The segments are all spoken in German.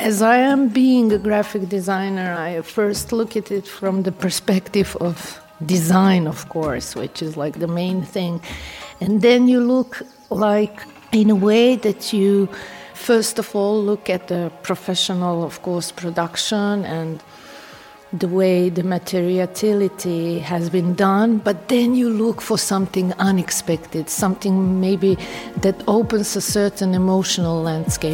As I am being a graphic designer, I first look at it from the perspective of design, of course, which is like the main thing. And then you look like in a way that you first of all look at the professional, of course, production and the way the materiality has been done, but then you look for something unexpected, something maybe that opens a certain emotional landscape.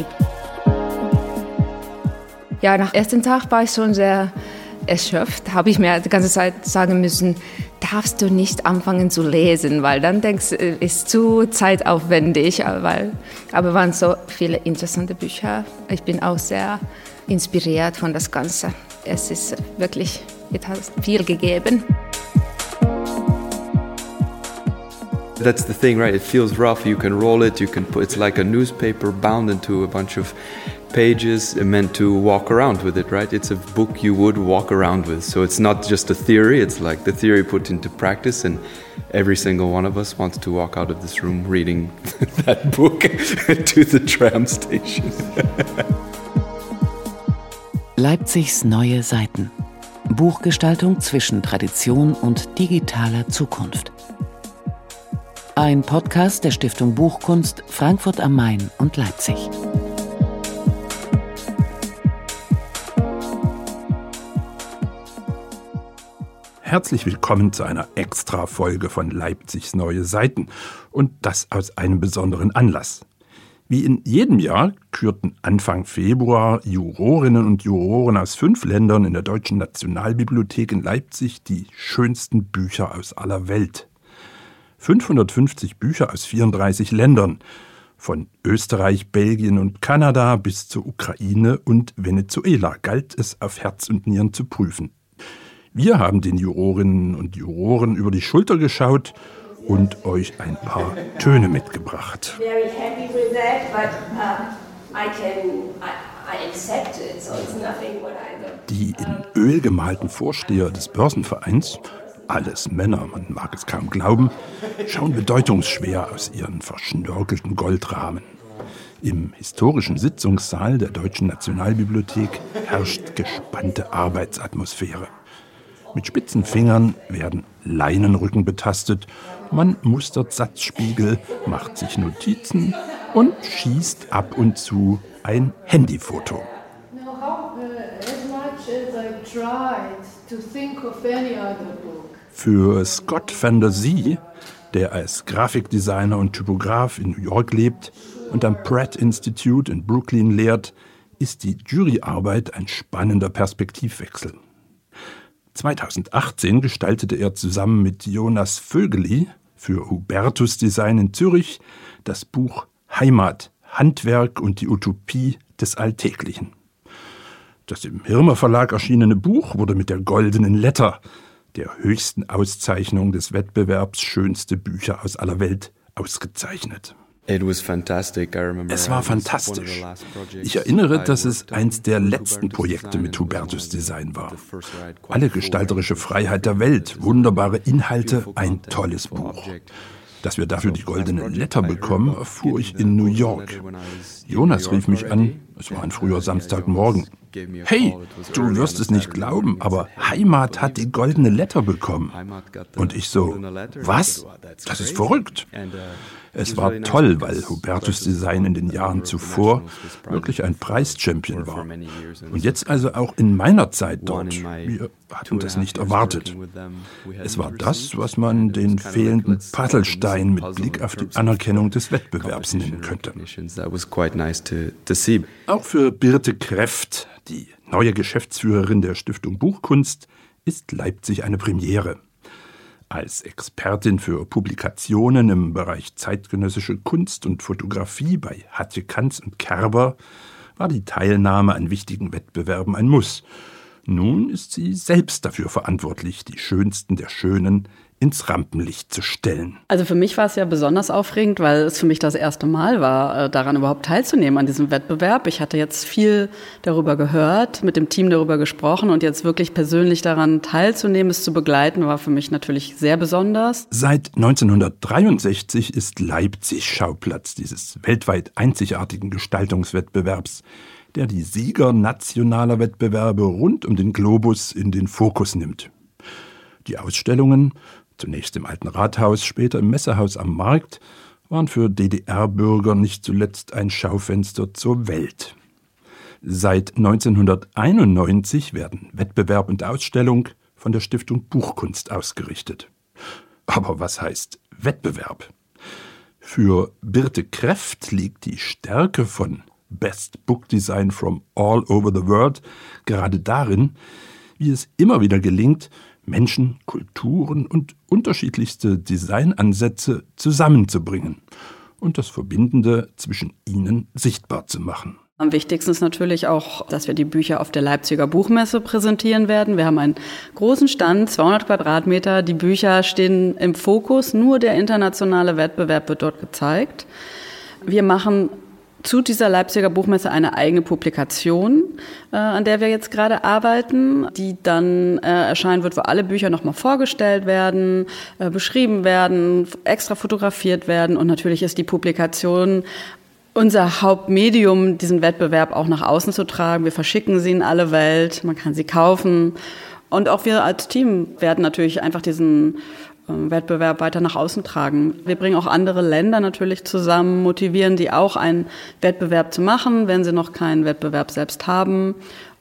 Ja, nach ersten Tag war ich schon sehr erschöpft, habe ich mir die ganze Zeit sagen müssen, darfst du nicht anfangen zu lesen, weil dann denkst du, ist zu zeitaufwendig, aber waren so viele interessante Bücher. Ich bin auch sehr inspiriert von das Ganze. Es ist wirklich, es hat viel gegeben. That's the thing, right? It feels rough. You can roll it. You can put. It's like a newspaper bound into a bunch of pages and meant to walk around with it, right? It's a book you would walk around with. So it's not just a theory. It's like the theory put into practice, and every single one of us wants to walk out of this room reading that book to the tram station. Leipzigs neue Seiten. Buchgestaltung zwischen Tradition und digitaler Zukunft. Ein Podcast der Stiftung Buchkunst Frankfurt am Main und Leipzig. Herzlich willkommen zu einer Extra-Folge von Leipzigs neue Seiten. Und das aus einem besonderen Anlass. Wie in jedem Jahr kürten Anfang Februar Jurorinnen und Juroren aus 5 Ländern in der Deutschen Nationalbibliothek in Leipzig die schönsten Bücher aus aller Welt. 550 Bücher aus 34 Ländern, von Österreich, Belgien und Kanada bis zur Ukraine und Venezuela, galt es auf Herz und Nieren zu prüfen. Wir haben den Jurorinnen und Juroren über die Schulter geschaut und euch ein paar Töne mitgebracht. Very happy with that, but I accept it, so it's nothing what I do. Die in Öl gemalten Vorsteher des Börsenvereins, alles Männer, man mag es kaum glauben, schauen bedeutungsschwer aus ihren verschnörkelten Goldrahmen. Im historischen Sitzungssaal der Deutschen Nationalbibliothek herrscht gespannte Arbeitsatmosphäre. Mit spitzen Fingern werden Leinenrücken betastet, man mustert Satzspiegel, macht sich Notizen und schießt ab und zu ein Handyfoto. Für Scott Van Der Zee, der als Grafikdesigner und Typograf in New York lebt und am Pratt Institute in Brooklyn lehrt, ist die Juryarbeit ein spannender Perspektivwechsel. 2018 gestaltete er zusammen mit Jonas Vögeli für Hubertus Design in Zürich das Buch Heimat, Handwerk und die Utopie des Alltäglichen. Das im Hirmer Verlag erschienene Buch wurde mit der Goldenen Letter, der höchsten Auszeichnung des Wettbewerbs Schönste Bücher aus aller Welt, ausgezeichnet. Es war fantastisch. Ich erinnere, dass es eins der letzten Projekte mit Hubertus Design war. Alle gestalterische Freiheit der Welt, wunderbare Inhalte, ein tolles Buch. Dass wir dafür die Goldene Letter bekommen, erfuhr ich in New York. Jonas rief mich an, es war ein früher Samstagmorgen. Hey, du wirst es nicht glauben, aber Heimat hat die Goldene Letter bekommen. Und ich so, was? Das ist verrückt. Es war toll, weil Hubertus Design in den Jahren zuvor wirklich ein Preischampion war. Und jetzt also auch in meiner Zeit dort. Wir hatten das nicht erwartet. Es war das, was man den fehlenden Puzzlestein mit Blick auf die Anerkennung des Wettbewerbs nennen könnte. Auch für Birte Kreft, die neue Geschäftsführerin der Stiftung Buchkunst, ist Leipzig eine Premiere. Als Expertin für Publikationen im Bereich zeitgenössische Kunst und Fotografie bei Hatje Kanz und Kerber war die Teilnahme an wichtigen Wettbewerben ein Muss. Nun ist sie selbst dafür verantwortlich, die Schönsten der Schönen ins Rampenlicht zu stellen. Also für mich war es ja besonders aufregend, weil es für mich das erste Mal war, daran überhaupt teilzunehmen an diesem Wettbewerb. Ich hatte jetzt viel darüber gehört, mit dem Team darüber gesprochen und jetzt wirklich persönlich daran teilzunehmen, es zu begleiten, war für mich natürlich sehr besonders. Seit 1963 ist Leipzig Schauplatz dieses weltweit einzigartigen Gestaltungswettbewerbs, der die Sieger nationaler Wettbewerbe rund um den Globus in den Fokus nimmt. Die Ausstellungen, zunächst im Alten Rathaus, später im Messehaus am Markt, waren für DDR-Bürger nicht zuletzt ein Schaufenster zur Welt. Seit 1991 werden Wettbewerb und Ausstellung von der Stiftung Buchkunst ausgerichtet. Aber was heißt Wettbewerb? Für Birte Kreft liegt die Stärke von Best Book Design from all over the world gerade darin, wie es immer wieder gelingt, Menschen, Kulturen und unterschiedlichste Designansätze zusammenzubringen und das Verbindende zwischen ihnen sichtbar zu machen. Am wichtigsten ist natürlich auch, dass wir die Bücher auf der Leipziger Buchmesse präsentieren werden. Wir haben einen großen Stand, 200 Quadratmeter. Die Bücher stehen im Fokus. Nur der internationale Wettbewerb wird dort gezeigt. Wir machen zu dieser Leipziger Buchmesse eine eigene Publikation, an der wir jetzt gerade arbeiten, die dann erscheinen wird, wo alle Bücher nochmal vorgestellt werden, beschrieben werden, extra fotografiert werden. Und natürlich ist die Publikation unser Hauptmedium, diesen Wettbewerb auch nach außen zu tragen. Wir verschicken sie in alle Welt, man kann sie kaufen. Und auch wir als Team werden natürlich einfach diesen Wettbewerb weiter nach außen tragen. Wir bringen auch andere Länder natürlich zusammen, motivieren die auch, einen Wettbewerb zu machen, wenn sie noch keinen Wettbewerb selbst haben.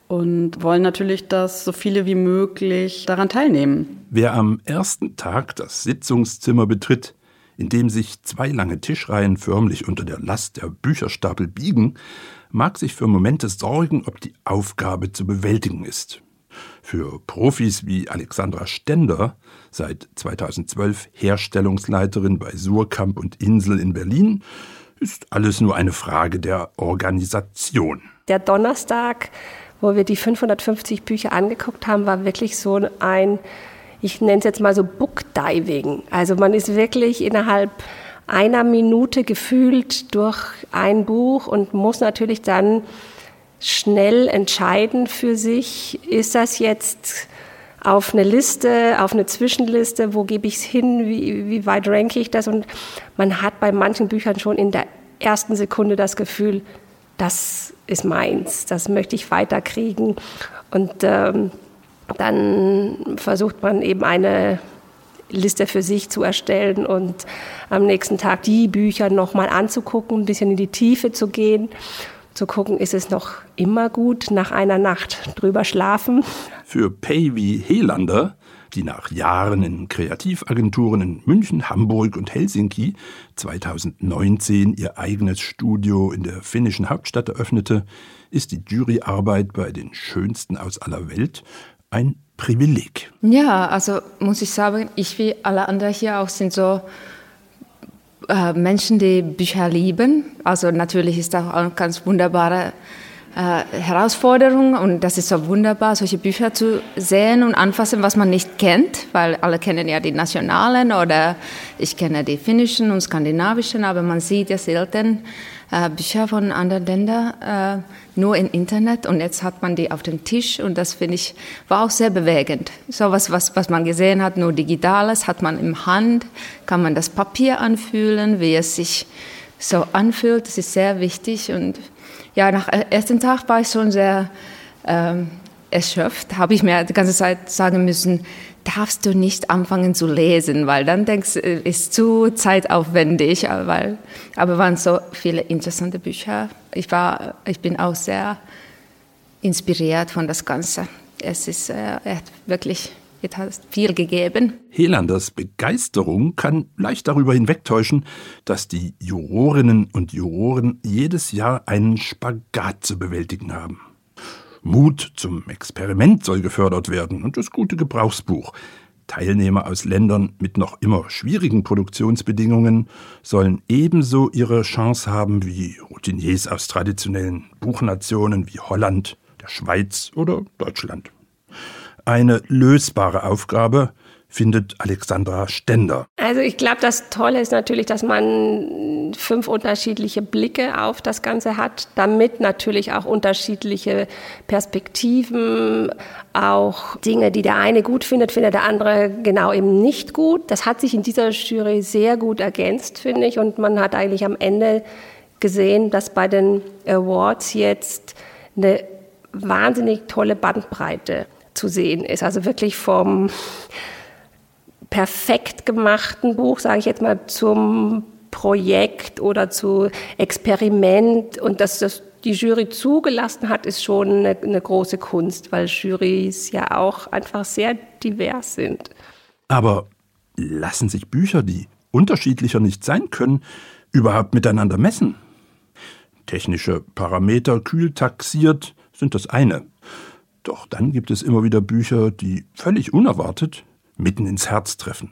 Und wollen natürlich, dass so viele wie möglich daran teilnehmen. Wer am ersten Tag das Sitzungszimmer betritt, in dem sich 2 lange Tischreihen förmlich unter der Last der Bücherstapel biegen, mag sich für Momente sorgen, ob die Aufgabe zu bewältigen ist. Für Profis wie Alexandra Stender, seit 2012 Herstellungsleiterin bei Surkamp und Insel in Berlin, ist alles nur eine Frage der Organisation. Der Donnerstag, wo wir die 550 Bücher angeguckt haben, war wirklich so ein, ich nenne es jetzt mal so Bookdiving. Also man ist wirklich innerhalb einer Minute gefühlt durch ein Buch und muss natürlich dann schnell entscheiden für sich, ist das jetzt auf eine Liste, auf eine Zwischenliste, wo gebe ich es hin, wie weit ranke ich das? Und man hat bei manchen Büchern schon in der ersten Sekunde das Gefühl, das ist meins, das möchte ich weiterkriegen. Und dann versucht man eben eine Liste für sich zu erstellen und am nächsten Tag die Bücher nochmal anzugucken, ein bisschen in die Tiefe zu gehen, zu gucken, ist es noch immer gut, nach einer Nacht drüber schlafen. Für Päivi Helander, die nach Jahren in Kreativagenturen in München, Hamburg und Helsinki 2019 ihr eigenes Studio in der finnischen Hauptstadt eröffnete, ist die Juryarbeit bei den Schönsten aus aller Welt ein Privileg. Ja, also muss ich sagen, ich wie alle anderen hier auch sind so Menschen, die Bücher lieben. Also natürlich ist das auch eine ganz wunderbare Herausforderung und das ist so wunderbar, solche Bücher zu sehen und anfassen, was man nicht kennt, weil alle kennen ja die nationalen oder ich kenne die finnischen und skandinavischen, aber man sieht ja selten Bücher von anderen Ländern nur im Internet und jetzt hat man die auf dem Tisch und das finde ich war auch sehr bewegend. So was man gesehen hat, nur Digitales hat man im Hand, kann man das Papier anfühlen, wie es sich so anfühlt, das ist sehr wichtig und ja, nach dem ersten Tag war ich schon sehr erschöpft, habe ich mir die ganze Zeit sagen müssen, darfst du nicht anfangen zu lesen, weil dann denkst du, ist zu zeitaufwendig, aber waren so viele interessante Bücher. Ich bin auch sehr inspiriert von das Ganze. Es hat viel gegeben. Helanders Begeisterung kann leicht darüber hinwegtäuschen, dass die Jurorinnen und Juroren jedes Jahr einen Spagat zu bewältigen haben. Mut zum Experiment soll gefördert werden und das gute Gebrauchsbuch. Teilnehmer aus Ländern mit noch immer schwierigen Produktionsbedingungen sollen ebenso ihre Chance haben wie Routiniers aus traditionellen Buchnationen wie Holland, der Schweiz oder Deutschland. Eine lösbare Aufgabe findet Alexandra Stender. Also ich glaube, das Tolle ist natürlich, dass man 5 unterschiedliche Blicke auf das Ganze hat, damit natürlich auch unterschiedliche Perspektiven, auch Dinge, die der eine gut findet, findet der andere genau eben nicht gut. Das hat sich in dieser Jury sehr gut ergänzt, finde ich, und man hat eigentlich am Ende gesehen, dass bei den Awards jetzt eine wahnsinnig tolle Bandbreite zu sehen ist. Also wirklich vom perfekt gemachten Buch, sage ich jetzt mal, zum Projekt oder zu Experiment. Und dass das die Jury zugelassen hat, ist schon eine große Kunst, weil Jurys ja auch einfach sehr divers sind. Aber lassen sich Bücher, die unterschiedlicher nicht sein können, überhaupt miteinander messen? Technische Parameter kühl taxiert sind das eine. Doch dann gibt es immer wieder Bücher, die völlig unerwartet mitten ins Herz treffen.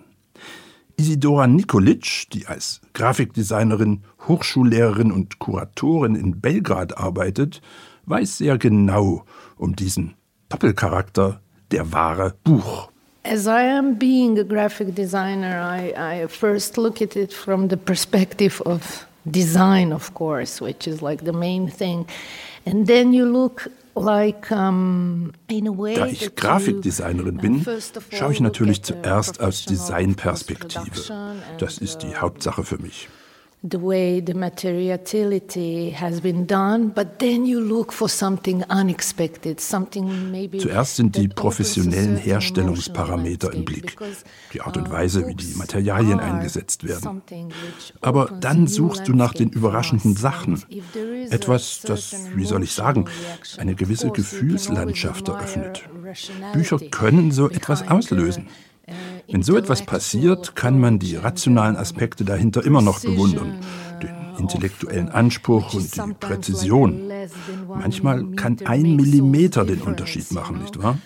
Isidora Nikolic, die als Grafikdesignerin, Hochschullehrerin und Kuratorin in Belgrad arbeitet, weiß sehr genau um diesen Doppelcharakter, der wahre Buch. As I am being a graphic designer, I first look at it from the perspective of design, of course, which is like the main thing. And then you look like, in a way. Da ich Grafikdesignerin bin, schaue ich natürlich zuerst aus Designperspektive. Das ist die Hauptsache für mich. The way the materiality has been done, but then you look for something unexpected, something maybe. Zuerst sind die professionellen Herstellungsparameter im Blick, die Art und Weise, wie die Materialien eingesetzt werden. Aber dann suchst du nach den überraschenden Sachen, etwas, das, wie soll ich sagen, eine gewisse Gefühlslandschaft eröffnet. Bücher können so etwas auslösen. Wenn so etwas passiert, kann man die rationalen Aspekte dahinter immer noch bewundern. Den intellektuellen Anspruch und die Präzision. Manchmal kann 1 Millimeter den Unterschied machen, nicht wahr?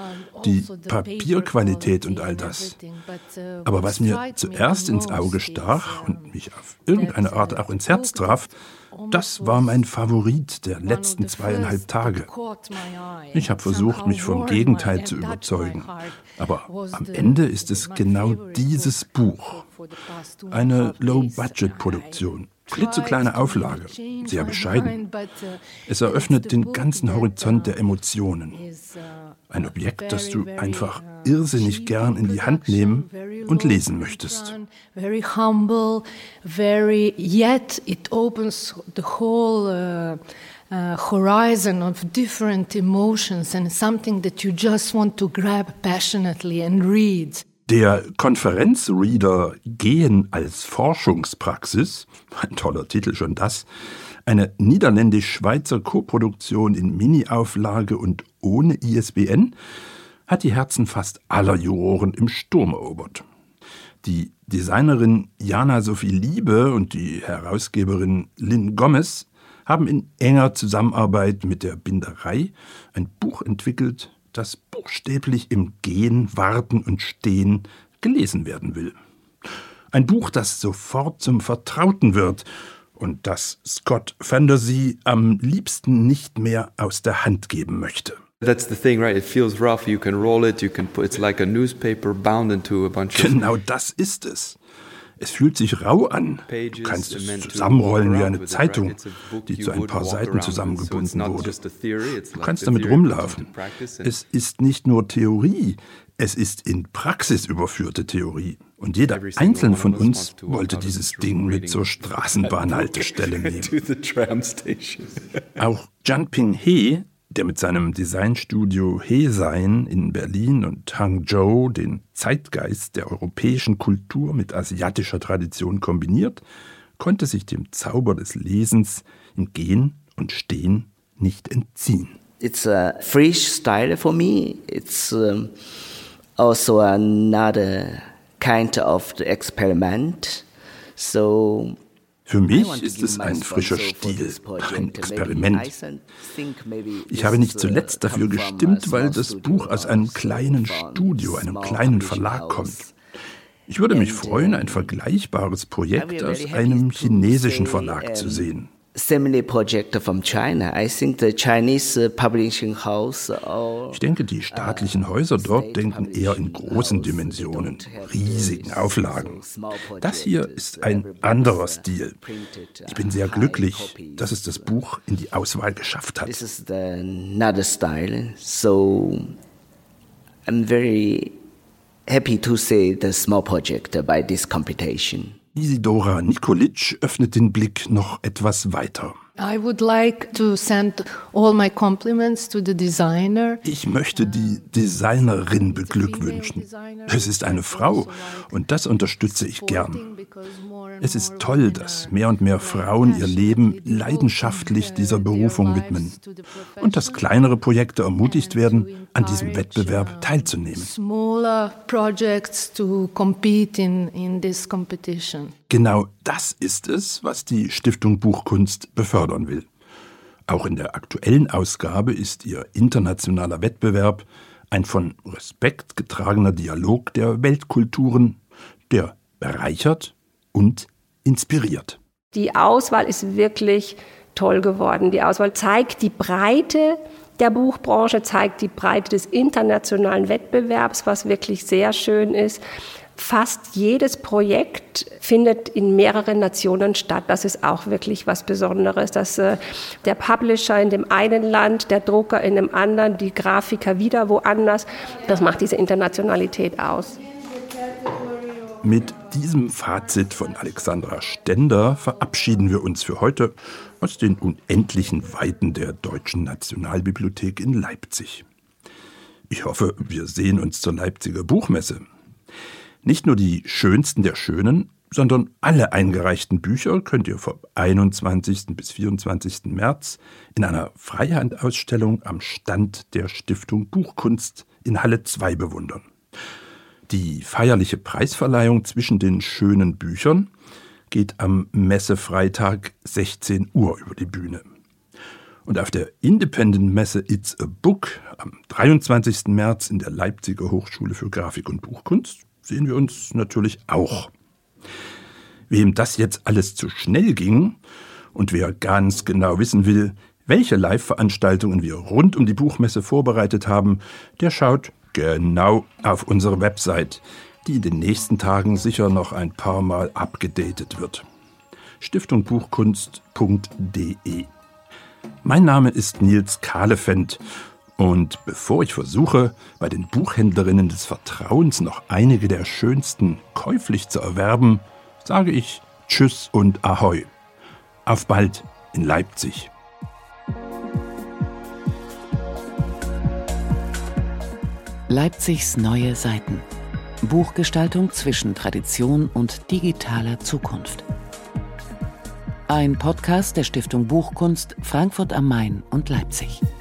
Die Papierqualität und all das. Aber was mir zuerst ins Auge stach und mich auf irgendeine Art auch ins Herz traf, das war mein Favorit der letzten 2,5 Tage. Ich habe versucht, mich vom Gegenteil zu überzeugen. Aber am Ende ist es genau dieses Buch. Eine Low-Budget-Produktion. Klitzekleine Auflage, sehr bescheiden. Es eröffnet den ganzen Horizont der Emotionen. Ein Objekt, das du einfach irrsinnig gern in die Hand nehmen und lesen möchtest. Very humble, yet it opens the whole horizon of different emotions and something that you just want to grab passionately and read. Der Konferenzreader Gehen als Forschungspraxis, ein toller Titel schon das, eine niederländisch-schweizer Koproduktion in Mini-Auflage und ohne ISBN, hat die Herzen fast aller Juroren im Sturm erobert. Die Designerin Jana Sophie Liebe und die Herausgeberin Lynn Gomez haben in enger Zusammenarbeit mit der Binderei ein Buch entwickelt, das buchstäblich im Gehen, Warten und Stehen gelesen werden will. Ein Buch, das sofort zum Vertrauten wird und das Scott Vandersea am liebsten nicht mehr aus der Hand geben möchte. That's the thing, right? It feels rough. You can roll it. You can put. It's like a newspaper bound into a bunch of. Genau das ist es. Es fühlt sich rau an. Du kannst es zusammenrollen wie eine Zeitung, die zu ein paar Seiten zusammengebunden wurde. Du kannst damit rumlaufen. Es ist nicht nur Theorie, es ist in Praxis überführte Theorie. Und jeder Einzelne von uns wollte dieses Ding mit zur Straßenbahnhaltestelle nehmen. Auch Jianping He, der mit seinem Designstudio He-Sein in Berlin und Hangzhou den Zeitgeist der europäischen Kultur mit asiatischer Tradition kombiniert, konnte sich dem Zauber des Lesens im Gehen und Stehen nicht entziehen. It's a fresh style for me. It's also another kind of experiment. So für mich ist es ein frischer Stil, ein Experiment. Ich habe nicht zuletzt dafür gestimmt, weil das Buch aus einem kleinen Studio, einem kleinen Verlag kommt. Ich würde mich freuen, ein vergleichbares Projekt aus einem chinesischen Verlag zu sehen. Similar project from China. I think the Chinese publishing house Ich denke, die staatlichen Häuser dort denken eher in großen Dimensionen, riesigen Auflagen. Das hier ist ein anderer Stil. Ich bin sehr glücklich, dass es das Buch in die Auswahl geschafft hat. This is another style. So I'm very happy to see the small project by this competition. Isidora Nikolic öffnet den Blick noch etwas weiter. I would like to send all my compliments to the designer. Ich möchte die Designerin beglückwünschen. Es ist eine Frau und das unterstütze ich gern. Es ist toll, dass mehr und mehr Frauen ihr Leben leidenschaftlich dieser Berufung widmen und dass kleinere Projekte ermutigt werden, an diesem Wettbewerb teilzunehmen. Smaller projects to compete in this competition. Genau das ist es, was die Stiftung Buchkunst befördern will. Auch in der aktuellen Ausgabe ist ihr internationaler Wettbewerb ein von Respekt getragener Dialog der Weltkulturen, der bereichert und inspiriert. Die Auswahl ist wirklich toll geworden. Die Auswahl zeigt die Breite der Buchbranche, zeigt die Breite des internationalen Wettbewerbs, was wirklich sehr schön ist. Fast jedes Projekt findet in mehreren Nationen statt. Das ist auch wirklich was Besonderes, dass der Publisher in dem einen Land, der Drucker in dem anderen, die Grafiker wieder woanders. Das macht diese Internationalität aus. Mit diesem Fazit von Alexandra Stender verabschieden wir uns für heute aus den unendlichen Weiten der Deutschen Nationalbibliothek in Leipzig. Ich hoffe, wir sehen uns zur Leipziger Buchmesse. Nicht nur die schönsten der Schönen, sondern alle eingereichten Bücher könnt ihr vom 21. bis 24. März in einer Freihandausstellung am Stand der Stiftung Buchkunst in Halle 2 bewundern. Die feierliche Preisverleihung zwischen den schönen Büchern geht am Messefreitag 16 Uhr über die Bühne. Und auf der Independent-Messe It's a Book am 23. März in der Leipziger Hochschule für Grafik und Buchkunst sehen wir uns natürlich auch. Wem das jetzt alles zu schnell ging und wer ganz genau wissen will, welche Live-Veranstaltungen wir rund um die Buchmesse vorbereitet haben, der schaut genau auf unsere Website, die in den nächsten Tagen sicher noch ein paar Mal abgedatet wird. stiftungbuchkunst.de. Mein Name ist Nils Kahlefeld. Und bevor ich versuche, bei den Buchhändlerinnen des Vertrauens noch einige der schönsten käuflich zu erwerben, sage ich Tschüss und Ahoi. Auf bald in Leipzig. Leipzigs neue Seiten. Buchgestaltung zwischen Tradition und digitaler Zukunft. Ein Podcast der Stiftung Buchkunst Frankfurt am Main und Leipzig.